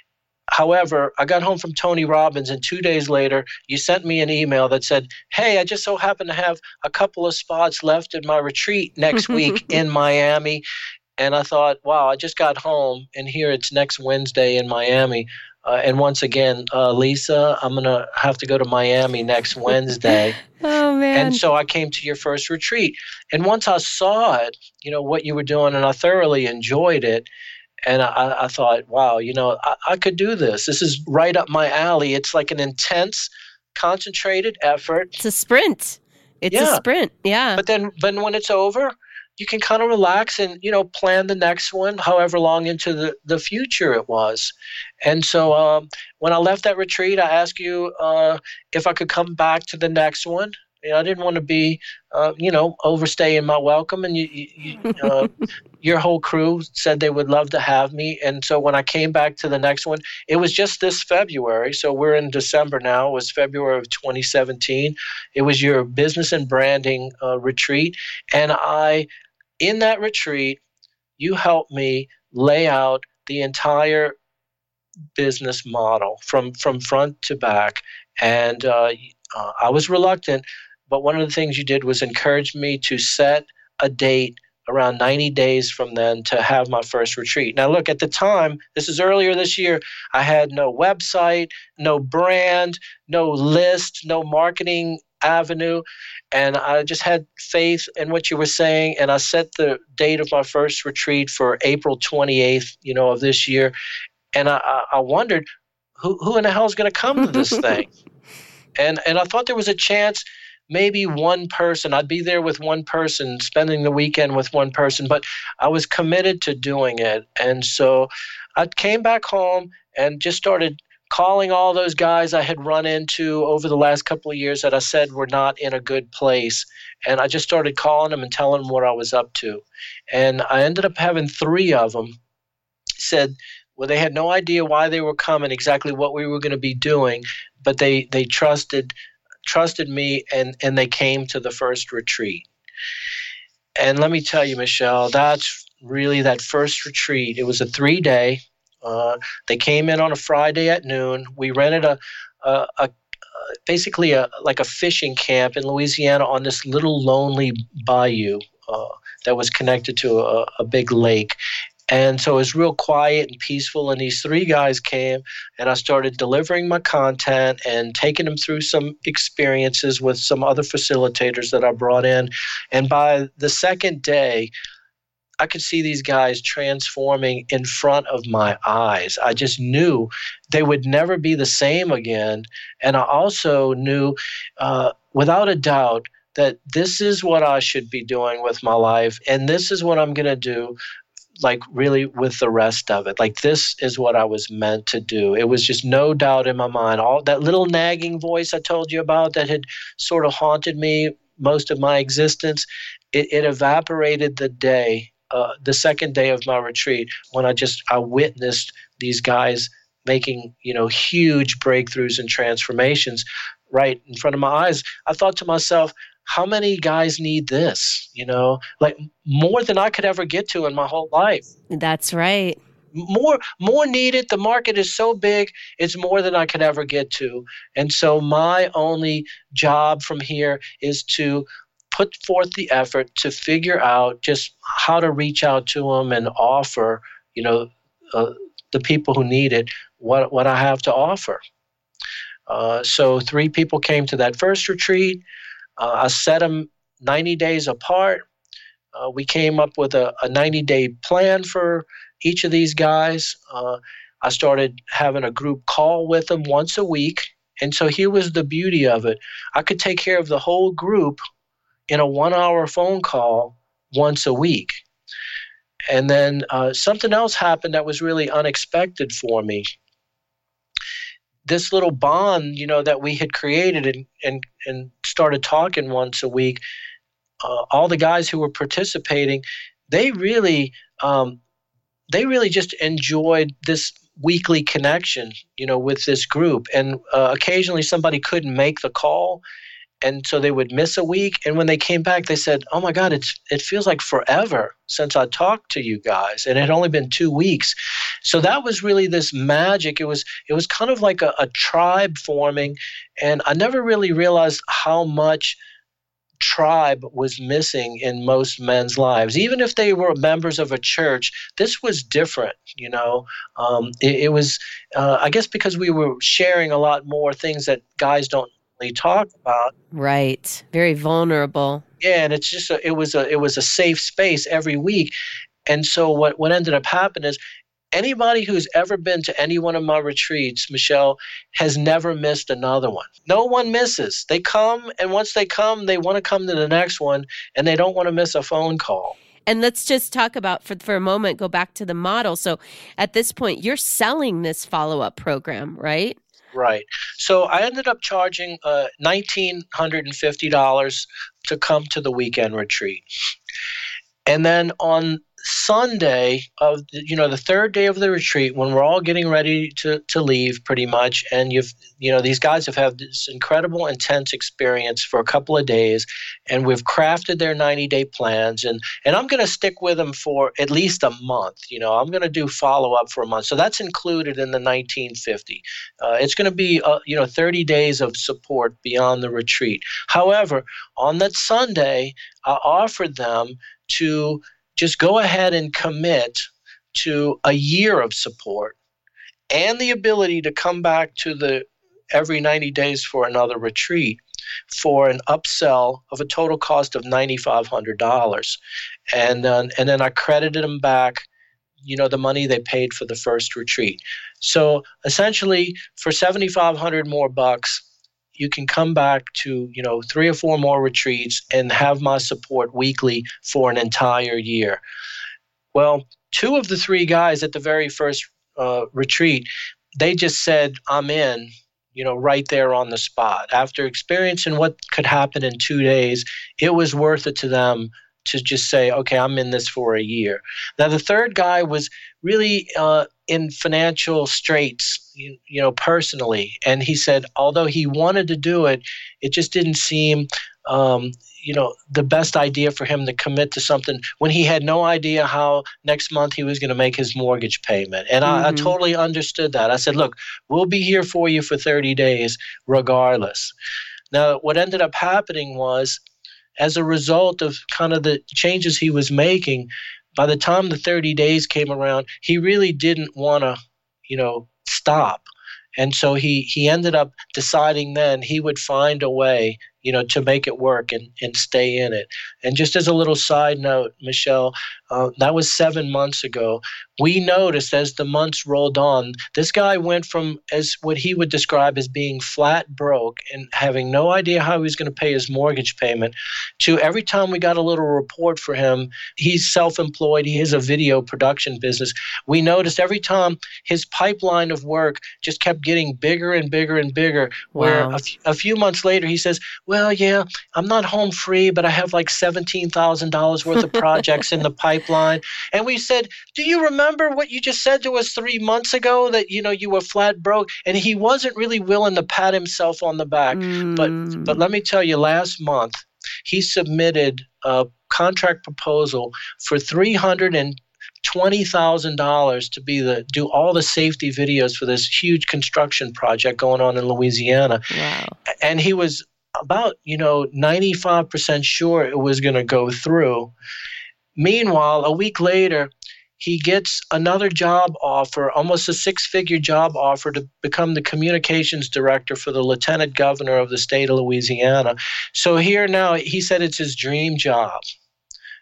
However, I got home from Tony Robbins, and two days later, you sent me an email that said, hey, I just so happen to have a couple of spots left in my retreat next week in Miami. And I thought, wow, I just got home, and here it's next Wednesday in Miami. Uh, and once again, uh, Lisa, I'm going to have to go to Miami next Wednesday. Oh, man. And so I came to your first retreat. And once I saw it, you know, what you were doing, and I thoroughly enjoyed it, and I, I thought, wow, you know, I, I could do this. This is right up my alley. It's like an intense, concentrated effort. It's a sprint. It's yeah. a sprint. Yeah. But then, but when it's over, you can kind of relax and, you know, plan the next one, however long into the, the future it was. And so um, when I left that retreat, I asked you uh, if I could come back to the next one. You know, I didn't want to be, uh, you know, overstaying my welcome. And you, you, uh, your whole crew said they would love to have me. And so when I came back to the next one, it was just this February. So we're in December now. It was February of twenty seventeen. It was your business and branding uh, retreat. And I, in that retreat, you helped me lay out the entire business model from, from front to back. And uh, uh, I was reluctant. But one of the things you did was encourage me to set a date around ninety days from then to have my first retreat. Now, look, at the time, this is earlier this year, I had no website, no brand, no list, no marketing avenue. And I just had faith in what you were saying. And I set the date of my first retreat for April twenty-eighth, you know, of this year. And I, I wondered, who, who in the hell is going to come to this thing? And and I thought there was a chance maybe one person, I'd be there with one person, spending the weekend with one person, but I was committed to doing it. And so I came back home and just started calling all those guys I had run into over the last couple of years that I said were not in a good place. And I just started calling them and telling them what I was up to. And I ended up having three of them said, well, they had no idea why they were coming, exactly what we were going to be doing, but they, they trusted trusted me, and, and they came to the first retreat. And let me tell you, Michelle, that's really that first retreat. It was a three-day. Uh, they came in on a Friday at noon. We rented a, a, a basically a like a fishing camp in Louisiana on this little lonely bayou uh, that was connected to a, a big lake. And so it was real quiet and peaceful. And these three guys came, and I started delivering my content and taking them through some experiences with some other facilitators that I brought in. And by the second day, I could see these guys transforming in front of my eyes. I just knew they would never be the same again. And I also knew uh, without a doubt that this is what I should be doing with my life. And this is what I'm going to do, like really with the rest of it. Like this is what I was meant to do. It was just no doubt in my mind. All that little nagging voice I told you about that had sort of haunted me most of my existence, it, it evaporated the day, uh, the second day of my retreat, when I just, I witnessed these guys making, you know, huge breakthroughs and transformations right in front of my eyes. I thought to myself, how many guys need this? You know, like more than I could ever get to in my whole life. That's right. More, more needed. The market is so big. It's more than I could ever get to. And so my only job from here is to put forth the effort to figure out just how to reach out to them and offer, you know, uh, the people who need it, what, what I have to offer. Uh, so three people came to that first retreat. Uh, I set them ninety days apart. Uh, we came up with a, a ninety-day plan for each of these guys. Uh, I started having a group call with them once a week. And so here was the beauty of it. I could take care of the whole group in a one-hour phone call once a week. And then uh, something else happened that was really unexpected for me. This little bond, you know, that we had created and and, and started talking once a week, uh, all the guys who were participating, they really, um, they really just enjoyed this weekly connection, you know, with this group. And uh, occasionally somebody couldn't make the call, and so they would miss a week. And when they came back, they said, "Oh my God, it's it feels like forever since I talked to you guys." And it had only been two weeks. So that was really this magic. It was it was kind of like a, a tribe forming. And I never really realized how much tribe was missing in most men's lives. Even if they were members of a church, this was different, you know. Um, it, it was, uh, I guess because we were sharing a lot more things that guys don't really talk about. Right. Very vulnerable. Yeah, and it's just a, it was a it was a safe space every week. And so what what ended up happening is anybody who's ever been to any one of my retreats, Michelle, has never missed another one. No one misses. They come, and once they come, they want to come to the next one, and they don't want to miss a phone call. And let's just talk about, for, for a moment, go back to the model. So at this point, you're selling this follow-up program, right? Right. So I ended up charging uh, one thousand nine hundred fifty dollars to come to the weekend retreat. And then on Sunday of the, you know the third day of the retreat, when we're all getting ready to to leave pretty much, and you've you know these guys have had this incredible intense experience for a couple of days, and we've crafted their ninety-day plans, and and I'm going to stick with them for at least a month. You know I'm going to do follow-up for a month, so that's included in the nineteen fifty. Uh, it's going to be uh, you know thirty days of support beyond the retreat. However, on that Sunday, I offered them to just go ahead and commit to a year of support and the ability to come back to the every ninety days for another retreat for an upsell of a total cost of nine thousand five hundred dollars. And, uh, and then I credited them back, you know, the money they paid for the first retreat. So essentially for seven thousand five hundred more bucks, you can come back to, you know, three or four more retreats and have my support weekly for an entire year. Well, two of the three guys at the very first uh, retreat, they just said, "I'm in," you know, right there on the spot. After experiencing what could happen in two days, it was worth it to them to just say, "Okay, I'm in this for a year." Now, the third guy was really uh, in financial straits, you, you know, personally. And he said, although he wanted to do it, it just didn't seem, um, you know, the best idea for him to commit to something when he had no idea how next month he was going to make his mortgage payment. And mm-hmm. I, I totally understood that. I said, "Look, we'll be here for you for thirty days regardless." Now, what ended up happening was, as a result of kind of the changes he was making, by the time the thirty days came around, he really didn't want to, you know, stop. And so he, he ended up deciding then he would find a way, you know, to make it work and, and stay in it. And just as a little side note, Michelle, uh, that was seven months ago. We noticed as the months rolled on, this guy went from as what he would describe as being flat broke and having no idea how he was going to pay his mortgage payment to every time we got a little report for him, he's self-employed, he has a video production business. We noticed every time his pipeline of work just kept getting bigger and bigger and bigger, where Wow. a, f- a few months later he says, "Well, yeah, I'm not home free, but I have like seventeen thousand dollars worth of projects in the pipeline." And we said, "Do you remember what you just said to us three months ago that, you know, you were flat broke?" And he wasn't really willing to pat himself on the back. Mm. But but let me tell you, last month he submitted a contract proposal for three hundred twenty thousand dollars to be the do all the safety videos for this huge construction project going on in Louisiana. Wow. And he was about, you know, ninety-five percent sure it was going to go through. Meanwhile, a week later, he gets another job offer, almost a six-figure job offer, to become the communications director for the lieutenant governor of the state of Louisiana. So here now, he said it's his dream job.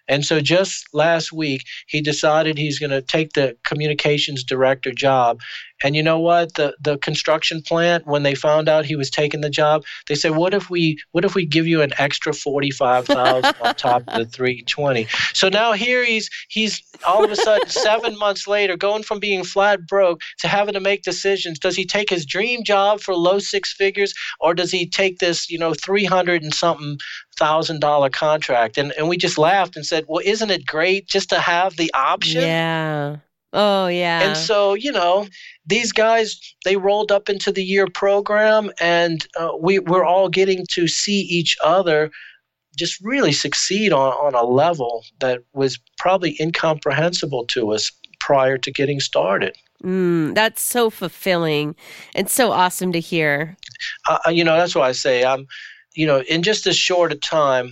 And so just last week, he decided he's going to take the communications director job. And you know what? The the construction plant, when they found out he was taking the job, they said, "What if we what if we give you an extra forty-five thousand on top of the three twenty?" So now here he's he's all of a sudden seven months later, going from being flat broke to having to make decisions. Does he take his dream job for low six figures, or does he take this, you know, three hundred and something thousand dollar contract? And and we just laughed and said, "Well, isn't it great just to have the option?" Yeah. Oh, yeah. And so, you know, these guys, they rolled up into the year program, and uh, we, we're all getting to see each other just really succeed on, on a level that was probably incomprehensible to us prior to getting started. Mm, that's so fulfilling and so awesome to hear. Uh, you know, that's why I say I'm, you know, in just as short a time,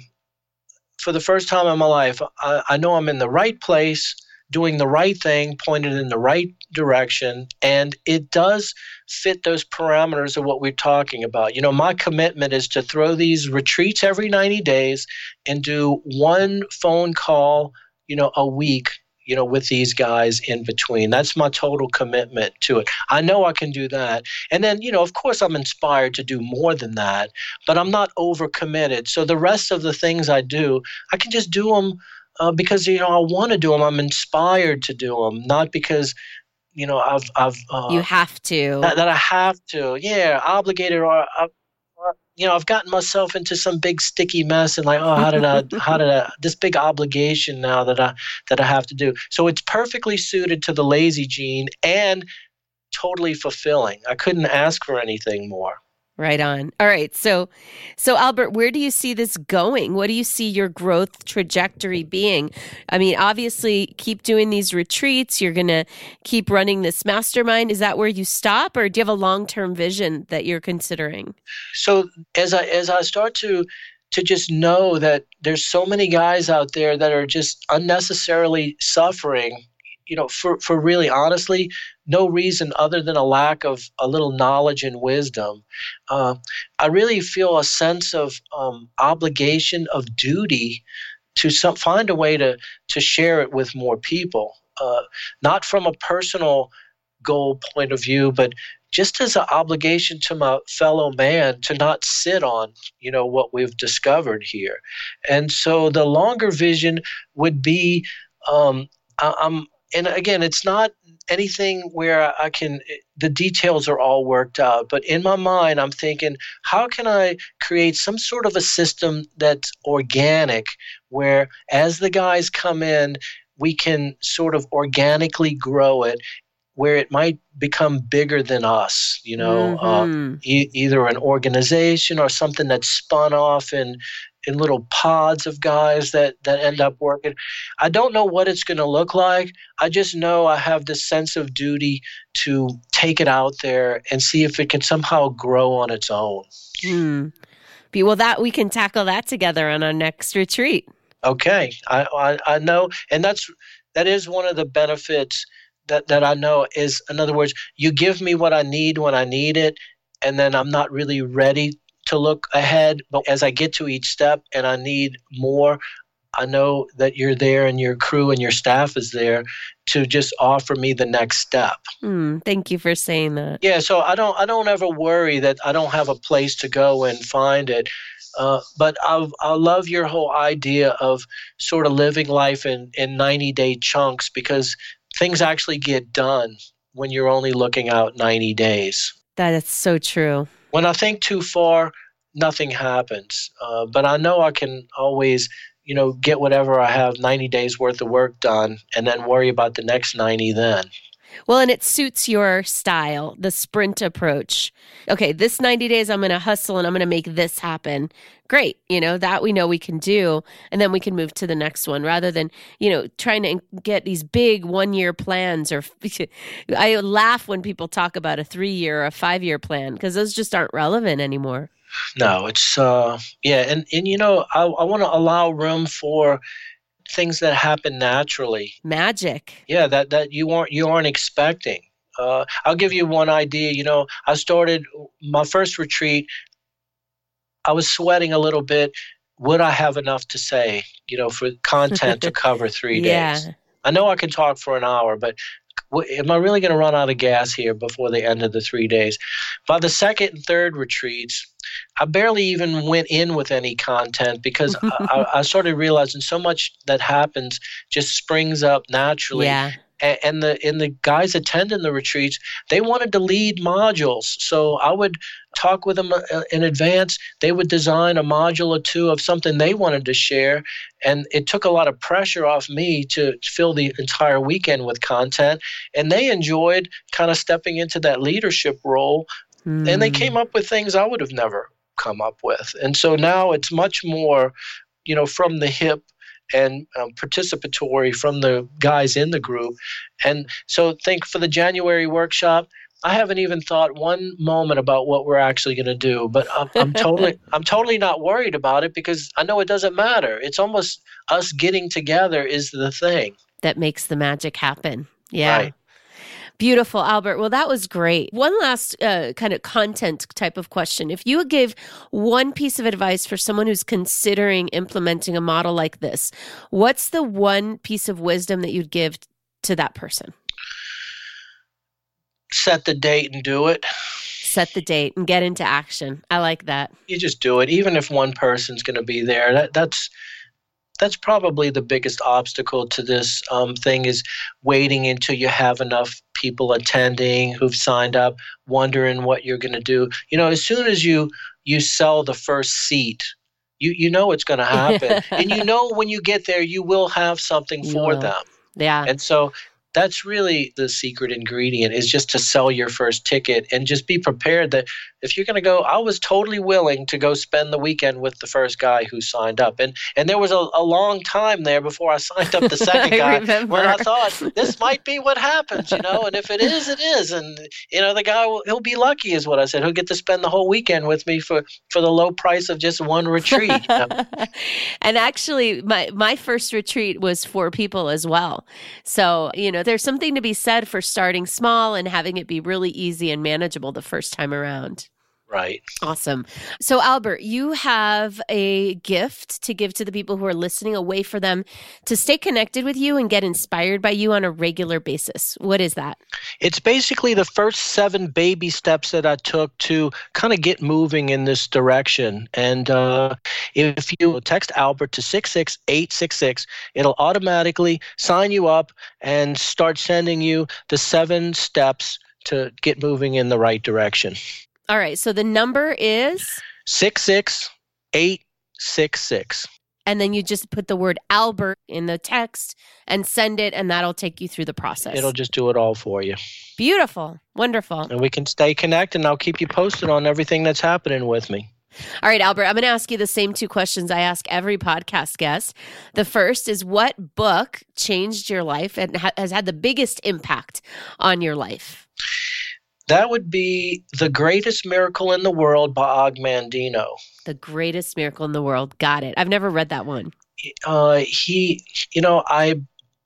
for the first time in my life, I, I know I'm in the right place, doing the right thing, pointed in the right direction, and it does fit those parameters of what we're talking about. You know, my commitment is to throw these retreats every ninety days and do one phone call, you know, a week, you know, with these guys in between. That's my total commitment to it. I know I can do that. And then, you know, of course I'm inspired to do more than that, but I'm not overcommitted. So the rest of the things I do, I can just do them Uh, because, you know, I want to do them. I'm inspired to do them, not because, you know, I've, I've, uh, you have to, that, that I have to. Yeah. Obligated, or, uh, or, you know, I've gotten myself into some big sticky mess, and like, oh, how did I, how did I, this big obligation now that I, that I have to do. So it's perfectly suited to the lazy gene and totally fulfilling. I couldn't ask for anything more. Right on. All right. So, so Albert, where do you see this going? What do you see your growth trajectory being? I mean, obviously, keep doing these retreats. You're going to keep running this mastermind. Is that where you stop, or do you have a long-term vision that you're considering? So as I as I start to to just know that there's so many guys out there that are just unnecessarily suffering, you know, for, for really honestly, no reason other than a lack of a little knowledge and wisdom. Uh, I really feel a sense of um, obligation, of duty to some, find a way to, to share it with more people, uh, not from a personal goal point of view, but just as an obligation to my fellow man to not sit on, you know, what we've discovered here. And so the longer vision would be, um, I, I'm, and again, it's not anything where I can, the details are all worked out, but in my mind, I'm thinking, how can I create some sort of a system that's organic, where as the guys come in, we can sort of organically grow it, where it might become bigger than us, you know, mm-hmm. uh, e- either an organization or something that's spun off in in little pods of guys that, that end up working. I don't know what it's going to look like. I just know I have this sense of duty to take it out there and see if it can somehow grow on its own. Mm. Well, that we can tackle that together on our next retreat. Okay, I, I I know, and that's that is one of the benefits that that I know is, in other words, you give me what I need when I need it, and then I'm not really ready to look ahead. But as I get to each step and I need more, I know that you're there and your crew and your staff is there to just offer me the next step. Mm, thank you for saying that. Yeah, so I don't I don't ever worry that I don't have a place to go and find it. Uh, but I I love your whole idea of sort of living life in, in ninety-day chunks, because things actually get done when you're only looking out ninety days. That is so true. When I think too far, nothing happens. Uh, but I know I can always, you know, get whatever I have ninety days worth of work done and then worry about the next ninety then. Well, and it suits your style, the sprint approach. Okay, this ninety days, I'm going to hustle and I'm going to make this happen. Great. You know, that we know we can do. And then we can move to the next one rather than, you know, trying to get these big one-year plans. Or I laugh when people talk about a three-year or a five-year plan, because those just aren't relevant anymore. No, it's, uh, yeah. And, and you know, I, I want to allow room for things that happen naturally. Magic. Yeah, that, that you aren't you aren't expecting. Uh, I'll give you one idea. You know, I started my first retreat. I was sweating a little bit would I have enough to say, you know, for content to cover three yeah. days? I know I can talk for an hour, but w- am I really going to run out of gas here before the end of the three days? By the second and third retreats, I barely even went in with any content because I, I started realizing so much that happens just springs up naturally. Yeah. A- And the and the guys attending the retreats, they wanted to lead modules. So I would talk with them uh, in advance. They would design a module or two of something they wanted to share. And it took a lot of pressure off me to fill the entire weekend with content. And they enjoyed kind of stepping into that leadership role. Mm. And they came up with things I would have never come up with. And so now it's much more, you know, from the hip and um, participatory from the guys in the group. And so think for the January workshop, I haven't even thought one moment about what we're actually going to do, but I'm, I'm totally, I'm totally not worried about it because I know it doesn't matter. It's almost us getting together is the thing that makes the magic happen. Yeah. Right. Beautiful, Albert. Well, that was great. One last uh, kind of content type of question. If you would give one piece of advice for someone who's considering implementing a model like this, what's the one piece of wisdom that you'd give to that person? Set the date and do it. Set the date and get into action. I like that. You just do it, even if one person's going to be there. That, that's that's probably the biggest obstacle to this um, thing is waiting until you have enough people attending who've signed up, wondering what you're going to do. You know, as soon as you you sell the first seat, you you know it's going to happen, and you know when you get there, you will have something for will. them. Yeah, and so. That's really the secret ingredient is just to sell your first ticket and just be prepared that if you're going to go, I was totally willing to go spend the weekend with the first guy who signed up. And and there was a, a long time there before I signed up the second I guy remember. when I thought this might be what happens, you know, and if it is, it is. And, you know, the guy, will, he'll be lucky is what I said. He'll get to spend the whole weekend with me for, for the low price of just one retreat. You know? And actually, my, my first retreat was four people as well. So, you know, there's something to be said for starting small and having it be really easy and manageable the first time around. Right. Awesome. So, Albert, you have a gift to give to the people who are listening, a way for them to stay connected with you and get inspired by you on a regular basis. What is that? It's basically the first seven baby steps that I took to kind of get moving in this direction. And uh, if you text Albert to six six eight six six, it'll automatically sign you up and start sending you the seven steps to get moving in the right direction. All right. So the number is? six six eight six six. And then you just put the word Albert in the text and send it, and that'll take you through the process. It'll just do it all for you. Beautiful. Wonderful. And we can stay connected, and I'll keep you posted on everything that's happening with me. All right, Albert, I'm going to ask you the same two questions I ask every podcast guest. The first is, what book changed your life and ha- has had the biggest impact on your life? That would be The Greatest Miracle in the World by Og Mandino. The Greatest Miracle in the World. Got it. I've never read that one. Uh, he, you know, I,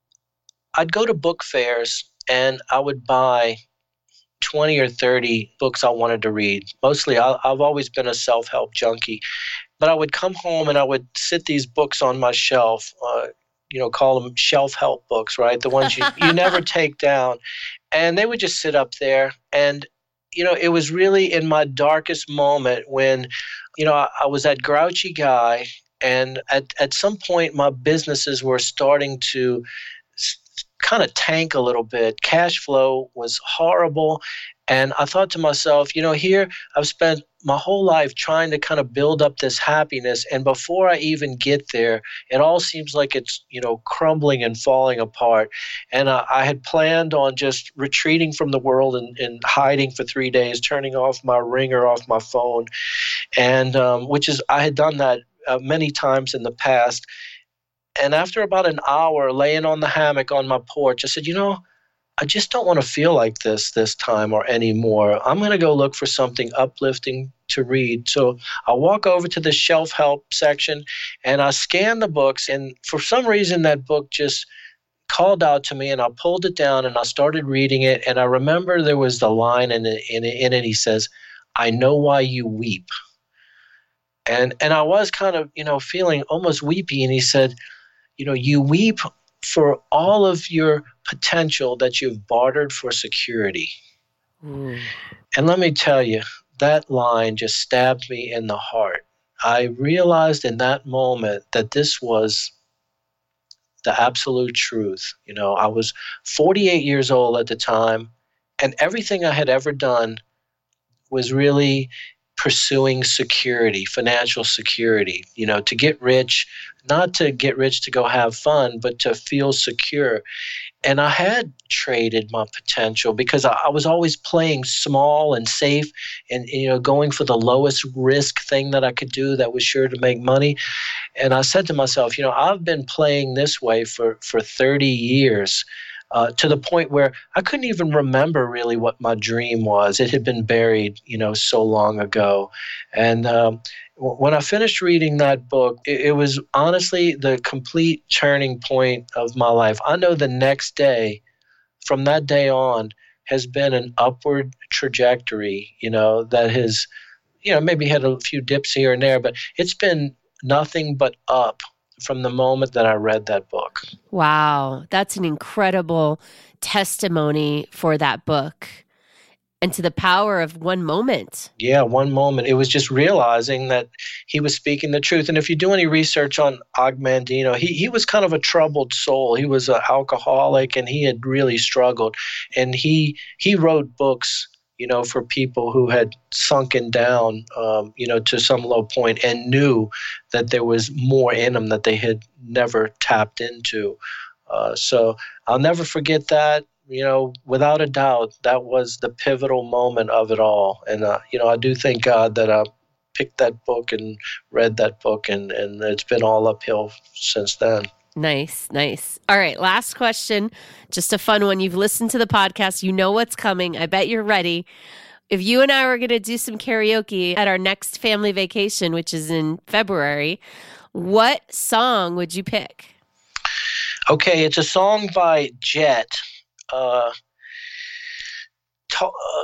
I'd go to book fairs and I would buy twenty or thirty books I wanted to read. Mostly, I, I've always been a self-help junkie. But I would come home and I would sit these books on my shelf, uh, you know, call them shelf help books, right? The ones you, you never take down. And they would just sit up there. And, you know, it was really in my darkest moment when, you know, I, I was that grouchy guy. And at, at some point, my businesses were starting to s- kind of tank a little bit. Cash flow was horrible. And I thought to myself, you know, here I've spent my whole life trying to kind of build up this happiness. And before I even get there, it all seems like it's, you know, crumbling and falling apart. And I, I had planned on just retreating from the world and, and hiding for three days, turning off my ringer off my phone. And um, which is, I had done that uh, many times in the past. And after about an hour laying on the hammock on my porch, I said, you know, I just don't want to feel like this this time or anymore. I'm going to go look for something uplifting to read. So I walk over to the shelf help section and I scan the books. And for some reason, that book just called out to me and I pulled it down and I started reading it. And I remember there was the line in it, in it, in it he says, I know why you weep. And and I was kind of, you know, feeling almost weepy. And he said, you know, you weep for all of your potential that you've bartered for security. Mm. And let me tell you, that line just stabbed me in the heart. I realized in that moment that this was the absolute truth. You know, I was forty-eight years old at the time, and everything I had ever done was really pursuing security, financial security, you know, to get rich, not to get rich to go have fun, but to feel secure. And I had traded my potential because I, I was always playing small and safe and, you know, going for the lowest risk thing that I could do that was sure to make money. And I said to myself, you know, I've been playing this way for, for thirty years. Uh, to the point where I couldn't even remember really what my dream was. It had been buried, you know, so long ago. And um, w- when I finished reading that book, it, it was honestly the complete turning point of my life. I know the next day, from that day on, has been an upward trajectory, you know, that has, you know, maybe had a few dips here and there, but it's been nothing but up from the moment that I read that book. Wow. That's an incredible testimony for that book and to the power of one moment. Yeah, one moment. It was just realizing that he was speaking the truth. And if you do any research on Og Mandino, he, he was kind of a troubled soul. He was an alcoholic and he had really struggled. And he he wrote books, you know, for people who had sunken down, um, you know, to some low point and knew that there was more in them that they had never tapped into. Uh, so I'll never forget that. You know, without a doubt, that was the pivotal moment of it all. And, uh, you know, I do thank God that I picked that book and read that book, and, and it's been all uphill since then. Nice, nice. All right, last question. Just a fun one. You've listened to the podcast. You know what's coming. I bet you're ready. If you and I were going to do some karaoke at our next family vacation, which is in February, what song would you pick? Okay, it's a song by Jet. Uh, t- uh,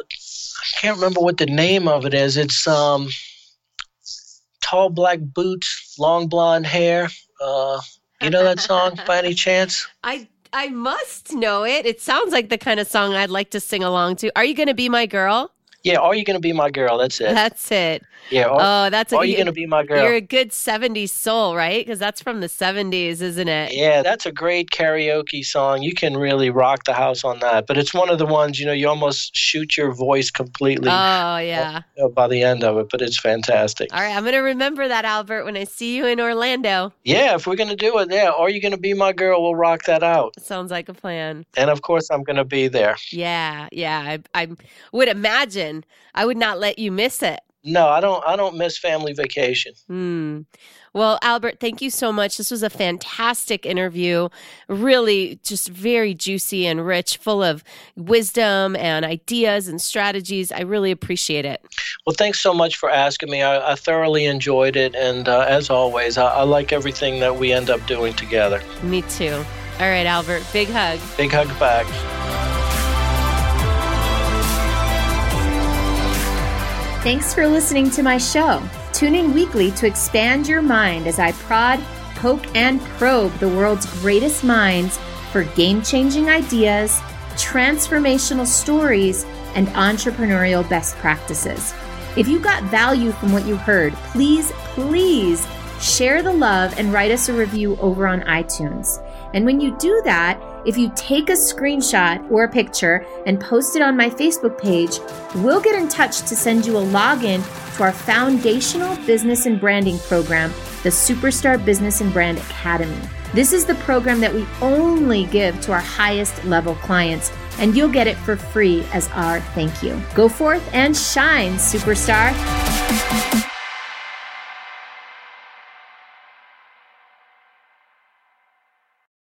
I can't remember what the name of it is. It's um, Tall Black Boots, Long Blonde Hair. Uh You know that song by any chance? I I must know it. It sounds like the kind of song I'd like to sing along to. Are You Gonna Be My Girl? Yeah, Are You Gonna Be My Girl? That's it. That's it. Yeah. Are, oh, that's a, Are You Gonna Be My Girl? You're a good seventies soul, right? Because that's from the seventies, isn't it? Yeah, that's a great karaoke song. You can really rock the house on that. But it's one of the ones, you know, you almost shoot your voice completely. Oh, yeah. Uh, by the end of it, but it's fantastic. All right, I'm going to remember that, Albert, when I see you in Orlando. Yeah, if we're going to do it, yeah. Are You Gonna Be My Girl? We'll rock that out. Sounds like a plan. And of course, I'm going to be there. Yeah, yeah. I, I would imagine I would not let you miss it. No, I don't I don't miss family vacation. Hmm. Well, Albert, thank you so much. This was a fantastic interview, really just very juicy and rich, full of wisdom and ideas and strategies. I really appreciate it. Well, thanks so much for asking me. I, I thoroughly enjoyed it. And uh, as always, I, I like everything that we end up doing together. Me too. All right, Albert, big hug. Big hug back. Thanks for listening to my show. Tune in weekly to expand your mind as I prod, poke, and probe the world's greatest minds for game-changing ideas, transformational stories, and entrepreneurial best practices. If you got value from what you heard, please, please share the love and write us a review over on iTunes. And when you do that, if you take a screenshot or a picture and post it on my Facebook page, we'll get in touch to send you a login to our foundational business and branding program, the Superstar Business and Brand Academy. This is the program that we only give to our highest level clients, and you'll get it for free as our thank you. Go forth and shine, superstar.